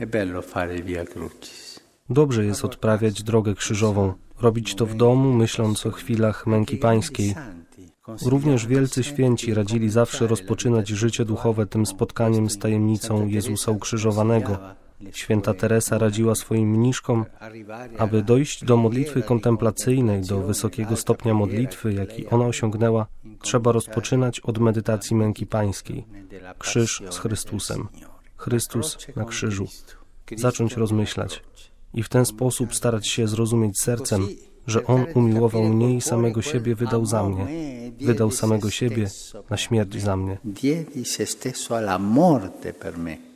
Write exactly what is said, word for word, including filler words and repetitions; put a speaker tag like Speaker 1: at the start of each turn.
Speaker 1: Dobrze jest odprawiać drogę krzyżową, robić to w domu, myśląc o chwilach męki pańskiej. Również wielcy święci radzili zawsze rozpoczynać życie duchowe tym spotkaniem z tajemnicą Jezusa ukrzyżowanego. Święta Teresa radziła swoim mniszkom, aby dojść do modlitwy kontemplacyjnej, do wysokiego stopnia modlitwy, jaki ona osiągnęła, trzeba rozpoczynać od medytacji męki pańskiej. Krzyż z Chrystusem. Chrystus na krzyżu. Zacząć rozmyślać i w ten sposób starać się zrozumieć sercem, że On umiłował mnie i samego siebie wydał za mnie. Wydał samego siebie na śmierć za mnie.